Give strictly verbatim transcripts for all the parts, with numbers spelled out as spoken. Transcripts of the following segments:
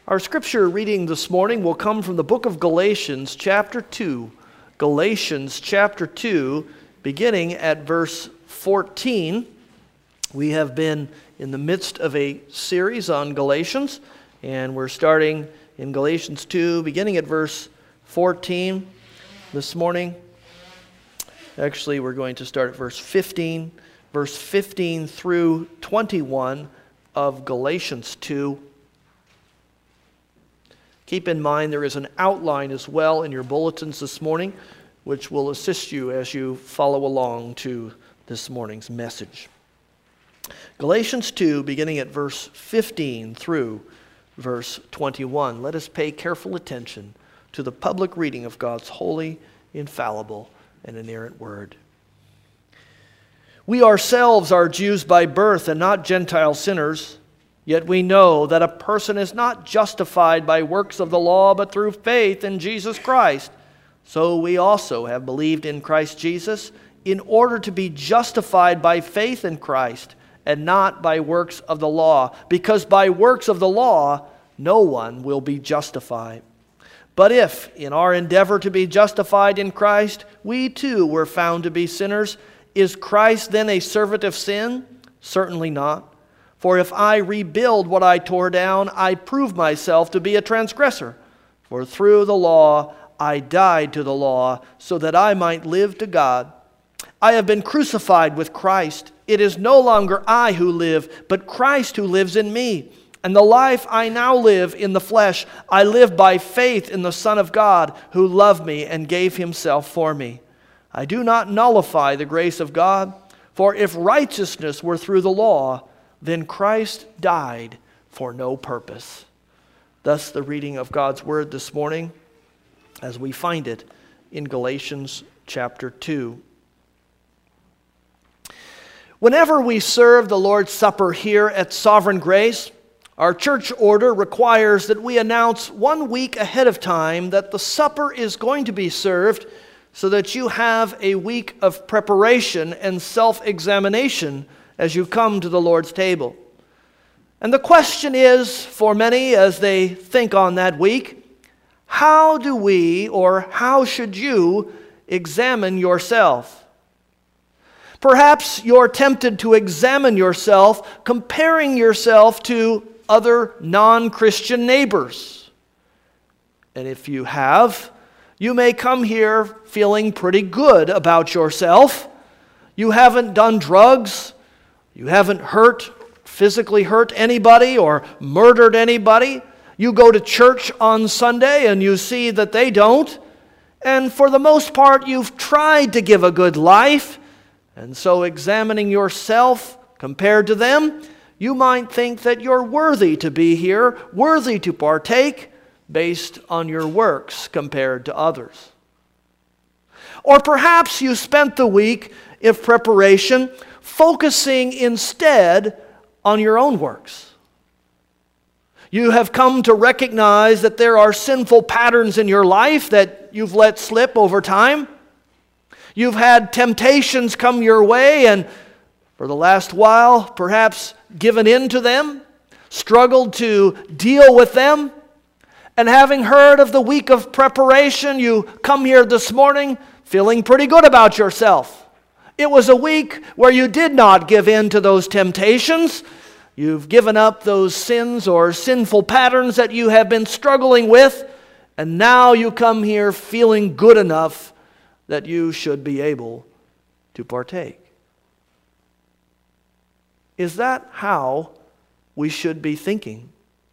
Our scripture reading this morning will come from the book of Galatians, chapter two. Galatians, chapter two, beginning at verse fourteen. We have been in the midst of a series on Galatians, and we're starting in Galatians two, beginning at verse fourteen this morning. Actually, we're going to start at verse fifteen, verse fifteen through twenty-one of Galatians two. Keep in mind there is an outline as well in your bulletins this morning, which will assist you as you follow along to this morning's message. Galatians two, beginning at verse fifteen through verse twenty-one. Let us pay careful attention to the public reading of God's holy, infallible, and inerrant word. We ourselves are Jews by birth and not Gentile sinners. Yet we know that a person is not justified by works of the law, but through faith in Jesus Christ. So we also have believed in Christ Jesus in order to be justified by faith in Christ and not by works of the law, because by works of the law no one will be justified. But if, in our endeavor to be justified in Christ, we too were found to be sinners, is Christ then a servant of sin? Certainly not. For if I rebuild what I tore down, I prove myself to be a transgressor. For through the law I died to the law, so that I might live to God. I have been crucified with Christ. It is no longer I who live, but Christ who lives in me. And the life I now live in the flesh, I live by faith in the Son of God, who loved me and gave himself for me. I do not nullify the grace of God, for if righteousness were through the law, then Christ died for no purpose. Thus the reading of God's word this morning as we find it in Galatians chapter two. Whenever we serve the Lord's Supper here at Sovereign Grace, our church order requires that we announce one week ahead of time that the supper is going to be served so that you have a week of preparation and self-examination as you come to the Lord's table. And the question is, for many as they think on that week, how do we or how should you examine yourself? Perhaps you're tempted to examine yourself comparing yourself to other non-Christian neighbors. And if you have, you may come here feeling pretty good about yourself. You haven't done drugs. You haven't hurt, physically hurt anybody or murdered anybody. You go to church on Sunday and you see that they don't. And for the most part, you've tried to give a good life. And so examining yourself compared to them, you might think that you're worthy to be here, worthy to partake based on your works compared to others. Or perhaps you spent the week in preparation focusing instead on your own works. You have come to recognize that there are sinful patterns in your life that you've let slip over time. You've had temptations come your way and for the last while perhaps given in to them, struggled to deal with them. And having heard of the week of preparation, you come here this morning feeling pretty good about yourself. It was a week where you did not give in to those temptations. You've given up those sins or sinful patterns that you have been struggling with, and now you come here feeling good enough that you should be able to partake. Is that how we should be thinking?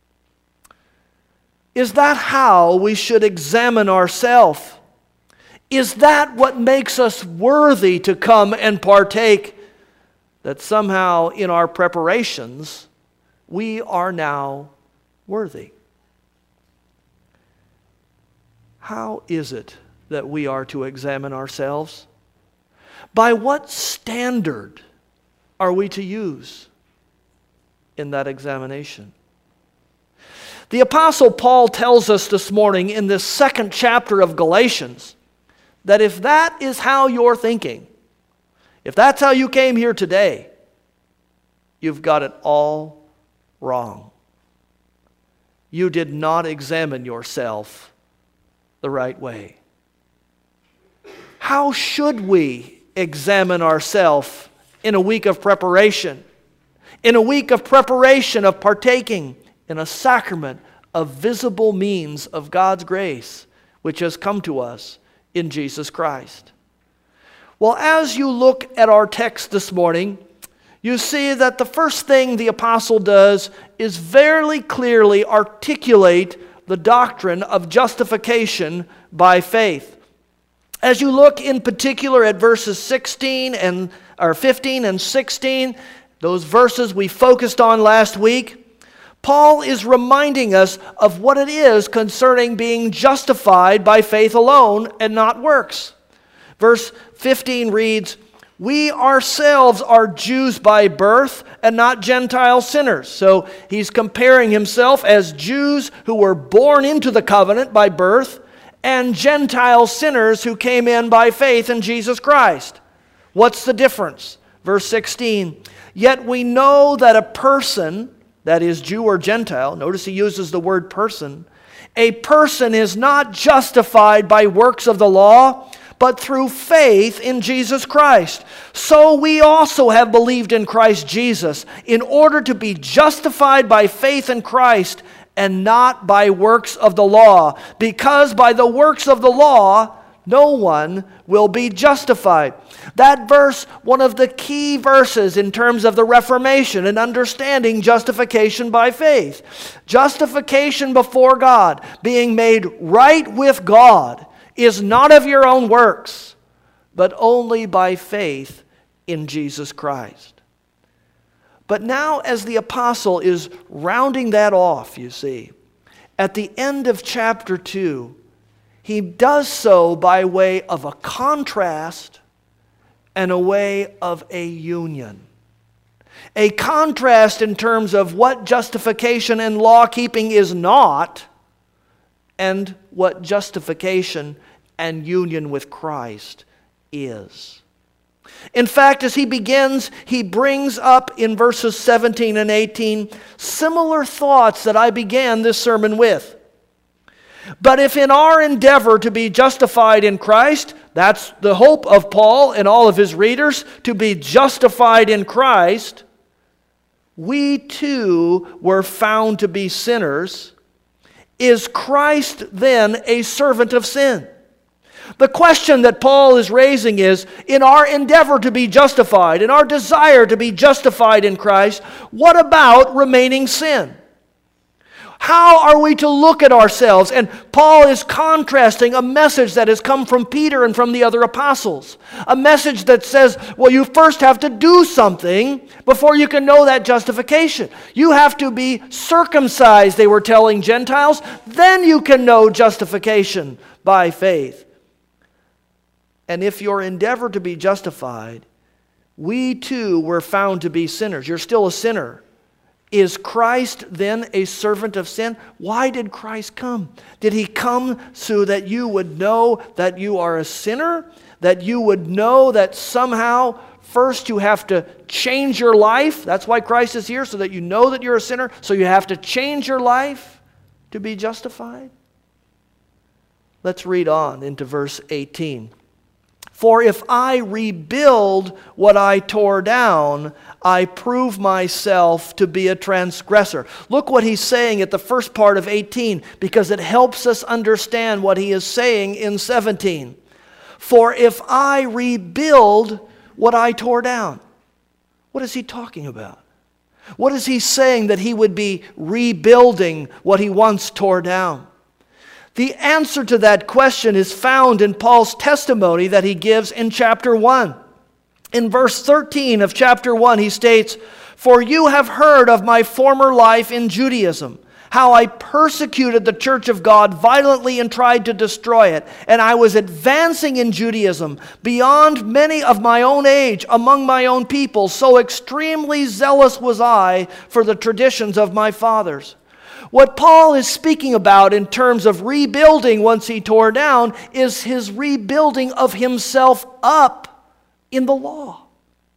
Is that how we should examine ourselves? Is that what makes us worthy to come and partake? That somehow in our preparations, we are now worthy. How is it that we are to examine ourselves? By what standard are we to use in that examination? The Apostle Paul tells us this morning in this second chapter of Galatians that if that is how you're thinking, if that's how you came here today, you've got it all wrong. you did not examine yourself the right way. How should we examine ourselves in a week of preparation? In a week of preparation of partaking in a sacrament of visible means of God's grace, which has come to us in Jesus Christ. Well, as you look at our text this morning, you see that the first thing the apostle does is very clearly articulate the doctrine of justification by faith. As you look in particular at verses sixteen and or fifteen and sixteen, those verses we focused on last week, Paul is reminding us of what it is concerning being justified by faith alone and not works. Verse fifteen reads, "We ourselves are Jews by birth and not Gentile sinners." So he's comparing himself as Jews who were born into the covenant by birth and Gentile sinners who came in by faith in Jesus Christ. What's the difference? Verse sixteen, "Yet we know that a person," that is Jew or Gentile, notice he uses the word person, "a person is not justified by works of the law, but through faith in Jesus Christ. So we also have believed in Christ Jesus, in order to be justified by faith in Christ and not by works of the law, because by the works of the law no one will be justified." That verse, one of the key verses in terms of the Reformation and understanding justification by faith. Justification before God, being made right with God, is not of your own works, but only by faith in Jesus Christ. But now as the apostle is rounding that off, you see, at the end of chapter two, he does so by way of a contrast and a way of a union. A contrast in terms of what justification and law-keeping is not, and what justification and union with Christ is. In fact, as he begins, he brings up in verses seventeen and eighteen similar thoughts that I began this sermon with. "But if in our endeavor to be justified in Christ," that's the hope of Paul and all of his readers, to be justified in Christ, "we too were found to be sinners, is Christ then a servant of sin?" The question that Paul is raising is, in our endeavor to be justified, in our desire to be justified in Christ, what about remaining sin? How are we to look at ourselves? And Paul is contrasting a message that has come from Peter and from the other apostles. A message that says, well, you first have to do something before you can know that justification. You have to be circumcised, they were telling Gentiles, then you can know justification by faith. And if your endeavor to be justified, we too were found to be sinners. You're still a sinner. Is Christ then a servant of sin? Why did Christ come? Did he come so that you would know that you are a sinner? That you would know that somehow first you have to change your life? That's why Christ is here, so that you know that you're a sinner. So you have to change your life to be justified? Let's read on into verse eighteen. "For if I rebuild what I tore down, I prove myself to be a transgressor." Look what he's saying at the first part of eighteen, because it helps us understand what he is saying in seventeen. "For if I rebuild what I tore down." What is he talking about? What is he saying that he would be rebuilding what he once tore down? The answer to that question is found in Paul's testimony that he gives in chapter one. In verse thirteen of chapter one, he states, "For you have heard of my former life in Judaism, how I persecuted the church of God violently and tried to destroy it. And I was advancing in Judaism beyond many of my own age among my own people. So extremely zealous was I for the traditions of my fathers." What Paul is speaking about in terms of rebuilding once he tore down is his rebuilding of himself up in the law.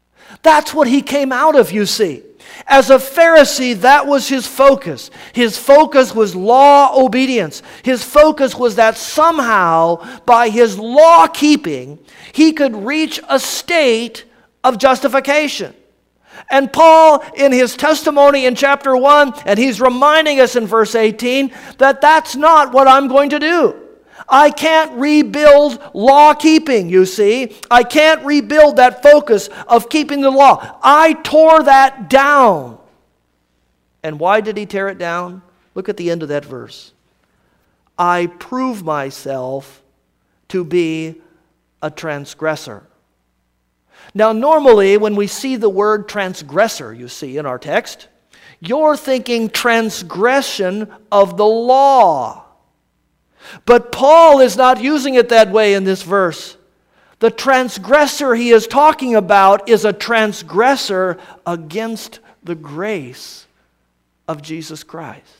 That's what he came out of, you see. As a Pharisee, that was his focus. His focus was law obedience. His focus was that somehow, by his law keeping, he could reach a state of justification. And Paul, in his testimony in chapter one, and he's reminding us in verse eighteen, that that's not what I'm going to do. I can't rebuild law keeping, you see. I can't rebuild that focus of keeping the law. I tore that down. And why did he tear it down? Look at the end of that verse. I prove myself to be a transgressor. Now, normally, when we see the word transgressor, you see, in our text, you're thinking transgression of the law. But Paul is not using it that way in this verse. The transgressor he is talking about is a transgressor against the grace of Jesus Christ.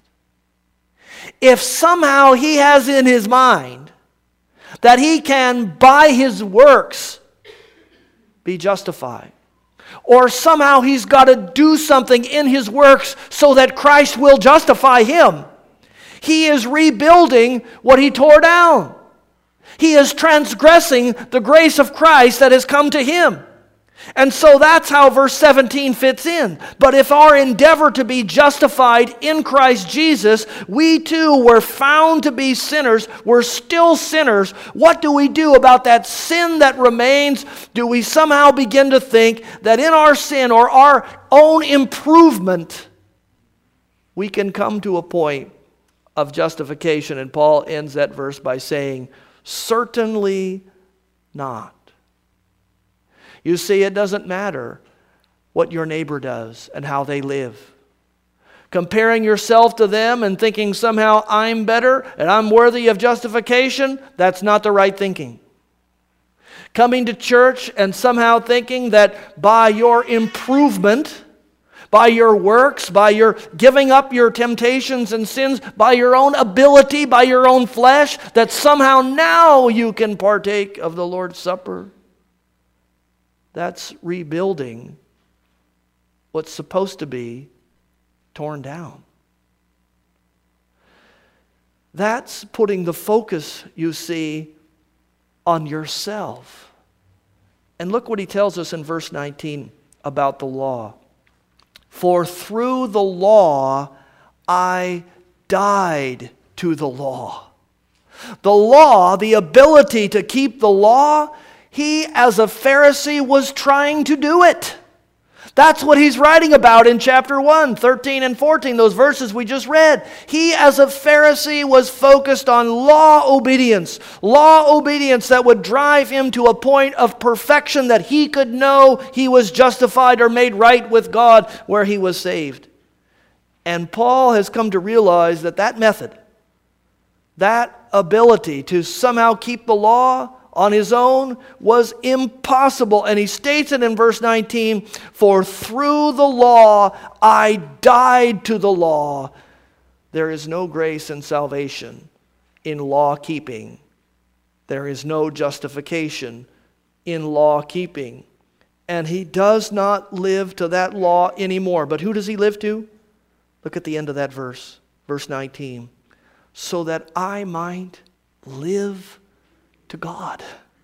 If somehow he has in his mind that he can, by his works, be justified, or somehow he's got to do something in his works so that Christ will justify him, he is rebuilding what he tore down. He is transgressing the grace of Christ that has come to him. And so that's how verse seventeen fits in. But if our endeavor to be justified in Christ Jesus, we too were found to be sinners, we're still sinners, what do we do about that sin that remains? Do we somehow begin to think that in our sin or our own improvement, we can come to a point of justification? And Paul ends that verse by saying, certainly not. You see, it doesn't matter what your neighbor does and how they live. Comparing yourself to them and thinking somehow I'm better and I'm worthy of justification, that's not the right thinking. Coming to church and somehow thinking that by your improvement, by your works, by your giving up your temptations and sins, by your own ability, by your own flesh, that somehow now you can partake of the Lord's Supper. That's rebuilding what's supposed to be torn down. That's putting the focus, you see, on yourself. And look what he tells us in verse nineteen about the law. For through the law I died to the law. The law, the ability to keep the law, he as a Pharisee was trying to do it. That's what he's writing about in chapter one, thirteen and fourteen, those verses we just read. He as a Pharisee was focused on law obedience. Law obedience that would drive him to a point of perfection that he could know he was justified or made right with God where he was saved. And Paul has come to realize that that method, that ability to somehow keep the law on his own was impossible. And he states it in verse nineteen, for through the law I died to the law. There is no grace and salvation in law keeping. There is no justification in law keeping. And he does not live to that law anymore. But who does he live to? Look at the end of that verse, verse nineteen. So that I might live to God.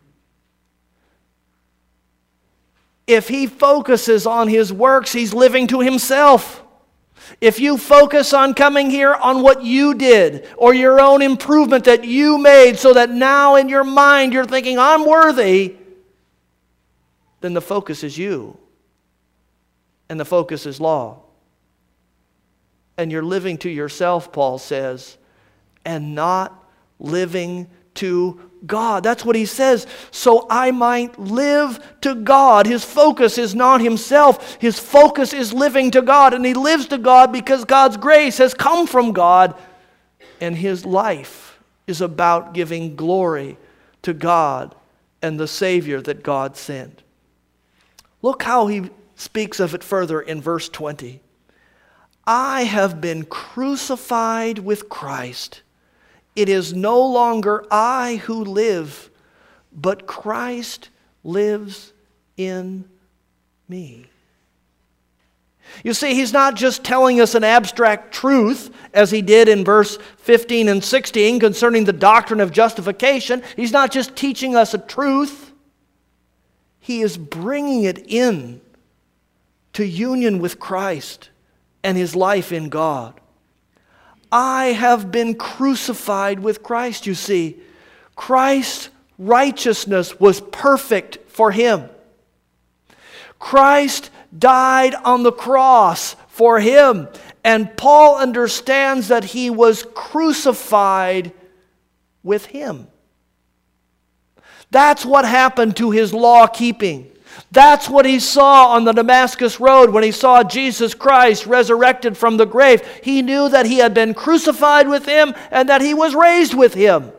If he focuses on his works, he's living to himself. If you focus on coming here on what you did or your own improvement that you made so that now in your mind you're thinking, I'm worthy, then the focus is you. And the focus is law. And you're living to yourself, Paul says, and not living to God. That's what he says. So I might live to God. His focus is not himself. His focus is living to God. And he lives to God because God's grace has come from God. And his life is about giving glory to God and the Savior that God sent. Look how he speaks of it further in verse twenty. I have been crucified with Christ. It is no longer I who live, but Christ lives in me. You see, he's not just telling us an abstract truth, as he did in verse fifteen and sixteen concerning the doctrine of justification. He's not just teaching us a truth. He is bringing it in to union with Christ and his life in God. I have been crucified with Christ, you see. Christ's righteousness was perfect for him. Christ died on the cross for him. And Paul understands that he was crucified with him. That's what happened to his law keeping. That's what he saw on the Damascus Road when he saw Jesus Christ resurrected from the grave. He knew that he had been crucified with him and that he was raised with him.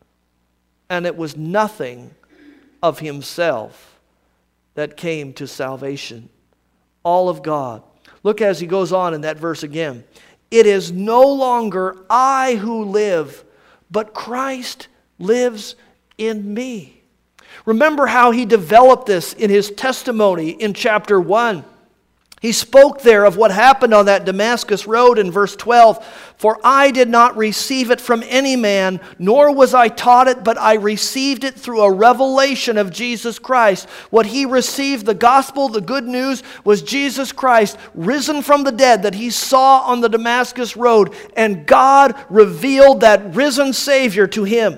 And it was nothing of himself that came to salvation. All of God. Look as he goes on in that verse again. It is no longer I who live, but Christ lives in me. Remember how he developed this in his testimony in chapter one. He spoke there of what happened on that Damascus road in verse twelve. For I did not receive it from any man, nor was I taught it, but I received it through a revelation of Jesus Christ. What he received, the gospel, the good news, was Jesus Christ risen from the dead that he saw on the Damascus road. And God revealed that risen Savior to him.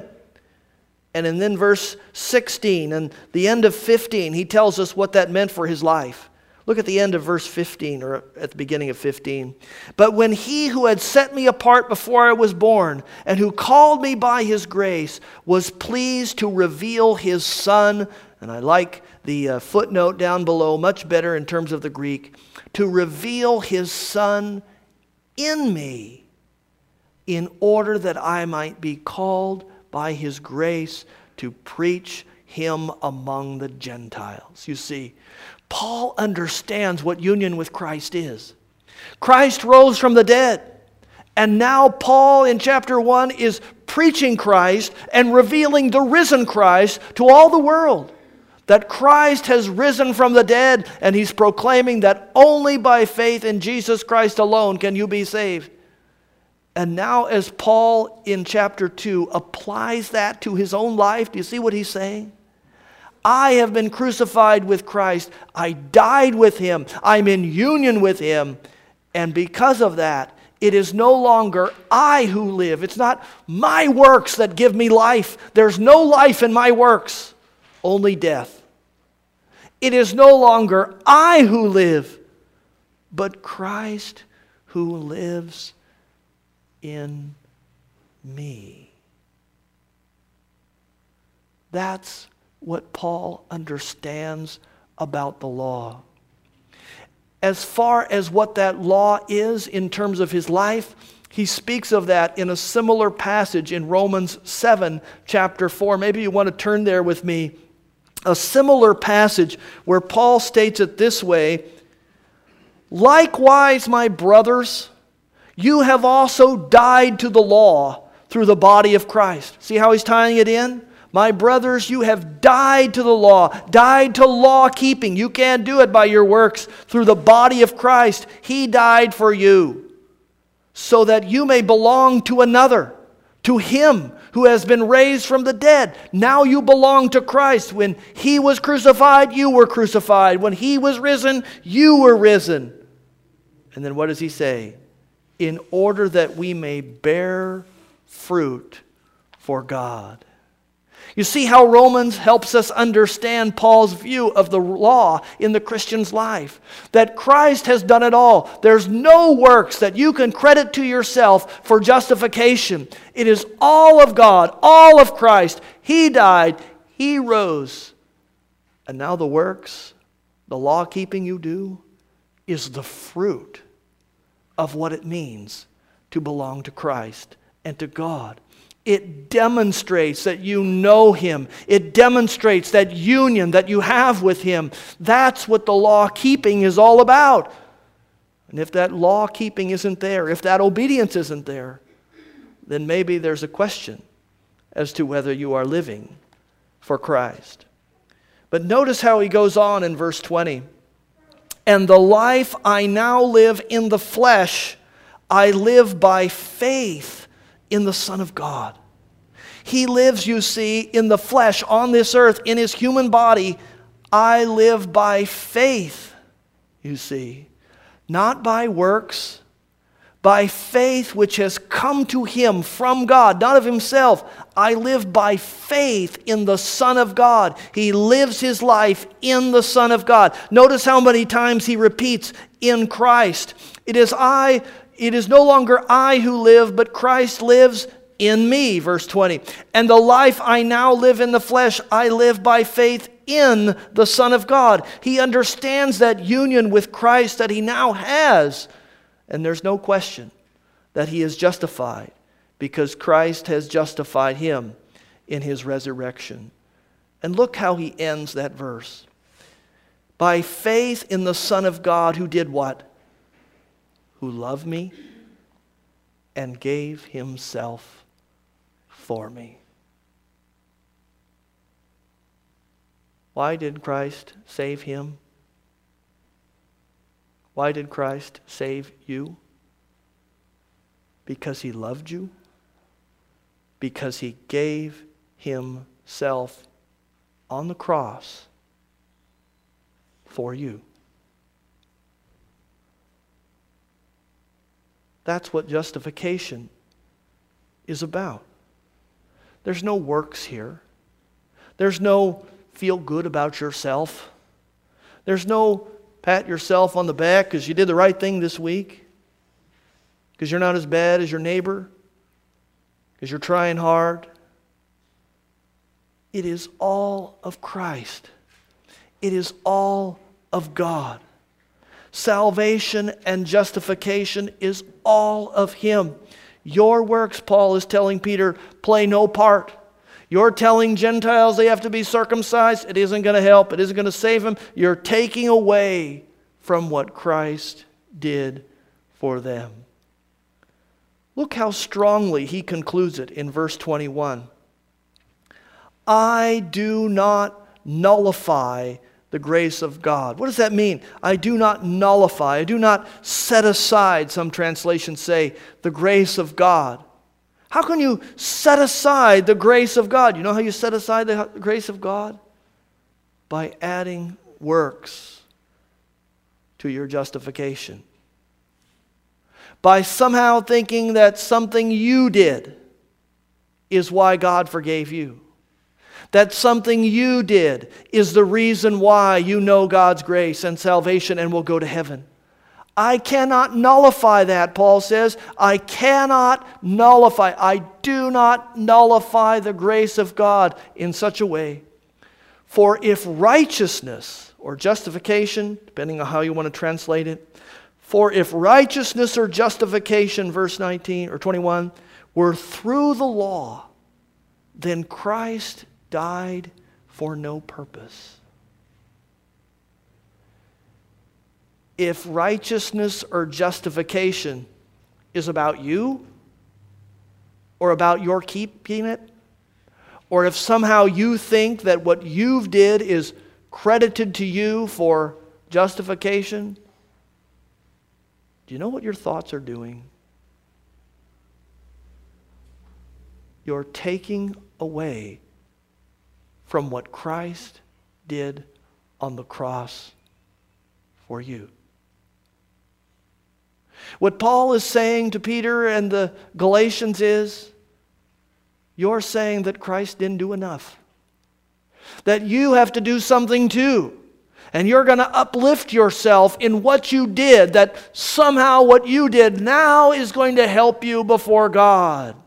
And in then verse sixteen and the end of fifteen, he tells us what that meant for his life. Look at the end of verse fifteen, or at the beginning of fifteen. But when he who had set me apart before I was born, and who called me by his grace, was pleased to reveal his Son, and I like the uh, footnote down below, much better in terms of the Greek, to reveal his Son in me, in order that I might be called by his grace to preach him among the Gentiles. You see, Paul understands what union with Christ is. Christ rose from the dead. And now Paul in chapter one is preaching Christ and revealing the risen Christ to all the world. That Christ has risen from the dead, and he's proclaiming that only by faith in Jesus Christ alone can you be saved. And now as Paul in chapter two applies that to his own life, do you see what he's saying? I have been crucified with Christ. I died with him. I'm in union with him. And because of that, it is no longer I who live. It's not my works that give me life. There's no life in my works, only death. It is no longer I who live, but Christ who lives in me. That's what Paul understands about the law. As far as what that law is in terms of his life, he speaks of that in a similar passage in Romans seven, chapter four. Maybe you want to turn there with me. A similar passage where Paul states it this way: likewise, my brothers, you have also died to the law through the body of Christ. See how he's tying it in? My brothers, you have died to the law, died to law keeping. You can't do it by your works. Through the body of Christ, he died for you, so that you may belong to another, to him who has been raised from the dead. Now you belong to Christ. When he was crucified, you were crucified. When he was risen, you were risen. And then what does he say? In order that we may bear fruit for God. You see how Romans helps us understand Paul's view of the law in the Christian's life. That Christ has done it all. There's no works that you can credit to yourself for justification. It is all of God, all of Christ. He died, he rose. And now the works, the law keeping you do, is the fruit of what it means to belong to Christ and to God. It demonstrates that you know him. It demonstrates that union that you have with him. That's what the law keeping is all about. And if that law keeping isn't there, if that obedience isn't there, then maybe there's a question as to whether you are living for Christ. But notice how he goes on in verse twenty. And the life I now live in the flesh, I live by faith in the Son of God. He lives, you see, in the flesh on this earth, in his human body. I live by faith, you see, not by works, by faith which has come to him from God, not of himself. I live by faith in the Son of God. He lives his life in the Son of God. Notice how many times he repeats, in Christ. It is I, it is no longer I who live, but Christ lives in me, verse twenty. And the life I now live in the flesh, I live by faith in the Son of God. He understands that union with Christ that he now has. And there's no question that he is justified because Christ has justified him in his resurrection. And look how he ends that verse. By faith in the Son of God who did what? Who loved me and gave himself for me. Why did Christ save him? Why did Christ save you? Because he loved you? Because he gave himself on the cross for you. That's what justification is about. There's no works here. There's no feel good about yourself. There's no pat yourself on the back because you did the right thing this week, because you're not as bad as your neighbor, because you're trying hard. It is all of Christ. It is all of God. Salvation and justification is all of him. Your works, Paul is telling Peter, play no part. You're telling Gentiles they have to be circumcised. It isn't going to help. It isn't going to save them. You're taking away from what Christ did for them. Look how strongly he concludes it in verse twenty-one. I do not nullify the grace of God. What does that mean? I do not nullify. I do not set aside, some translations say, the grace of God. How can you set aside the grace of God? You know how you set aside the grace of God? By adding works to your justification. By somehow thinking that something you did is why God forgave you. That something you did is the reason why you know God's grace and salvation and will go to heaven. I cannot nullify that, Paul says. I cannot nullify. I do not nullify the grace of God in such a way. For if righteousness or justification, depending on how you want to translate it, for if righteousness or justification, verse nineteen or twenty-one, were through the law, then Christ died for no purpose. If righteousness or justification is about you, or about your keeping it, or if somehow you think that what you've did is credited to you for justification, do you know what your thoughts are doing? You're taking away from what Christ did on the cross for you. What Paul is saying to Peter and the Galatians is, you're saying that Christ didn't do enough. That you have to do something too. And you're going to uplift yourself in what you did, that somehow what you did now is going to help you before God.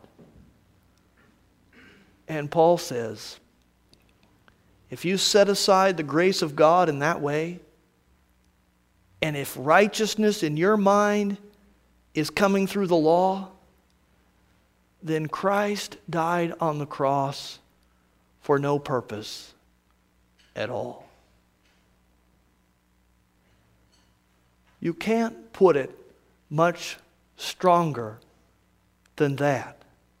And Paul says, if you set aside the grace of God in that way, and if righteousness in your mind is coming through the law, then Christ died on the cross for no purpose at all. You can't put it much stronger than that.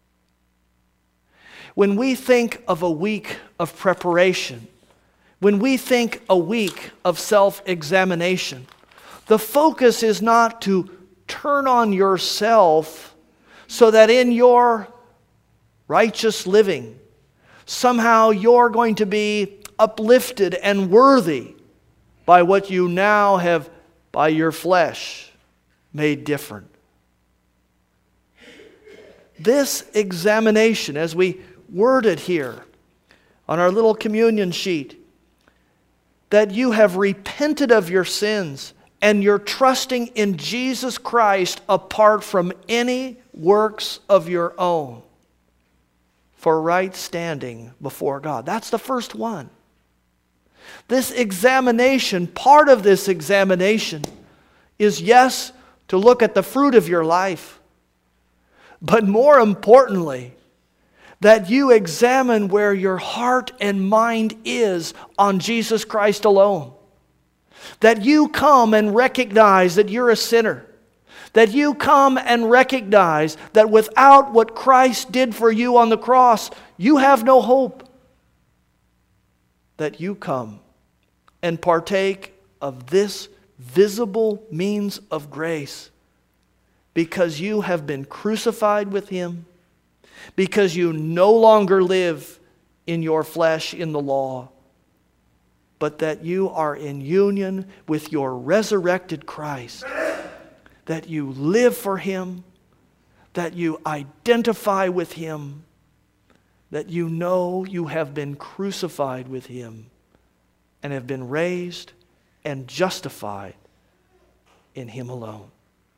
When we think of a week of preparation, when we think a week of self-examination, The focus is not to turn on yourself so that in your righteous living, somehow you're going to be uplifted and worthy by what you now have, by your flesh, made different. This examination, as we word it here on our little communion sheet, that you have repented of your sins and you're trusting in Jesus Christ apart from any works of your own for right standing before God. That's the first one. This examination, part of this examination is, yes, to look at the fruit of your life, but more importantly, that you examine where your heart and mind is on Jesus Christ alone. That you come and recognize that you're a sinner. That you come and recognize that without what Christ did for you on the cross, you have no hope. That you come and partake of this visible means of grace because you have been crucified with Him, because you no longer live in your flesh in the law, but that you are in union with your resurrected Christ, that you live for Him, that you identify with Him, that you know you have been crucified with Him and have been raised and justified in Him alone.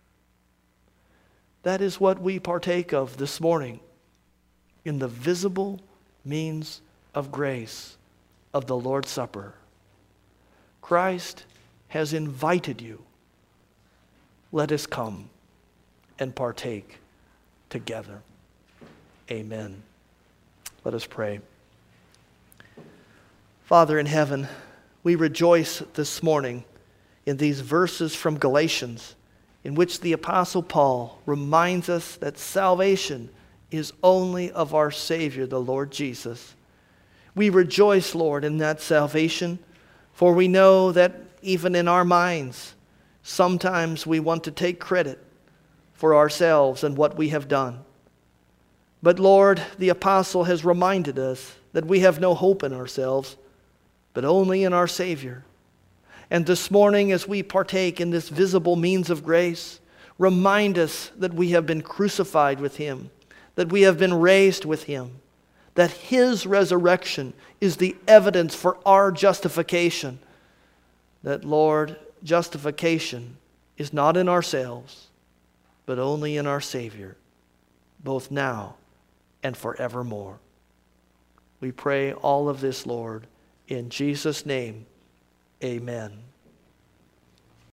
That is what we partake of this morning in the visible means of grace of the Lord's Supper. Christ has invited you. Let us come and partake together. Amen. Let us pray. Father in heaven, we rejoice this morning in these verses from Galatians in which the Apostle Paul reminds us that salvation is only of our Savior, the Lord Jesus. We rejoice, Lord, in that salvation, for we know that even in our minds, sometimes we want to take credit for ourselves and what we have done. But Lord, the apostle has reminded us that we have no hope in ourselves, but only in our Savior. And this morning, as we partake in this visible means of grace, remind us that we have been crucified with Him, that we have been raised with Him, that His resurrection is the evidence for our justification. That, Lord, justification is not in ourselves, but only in our Savior, both now and forevermore. We pray all of this, Lord, in Jesus' name. Amen.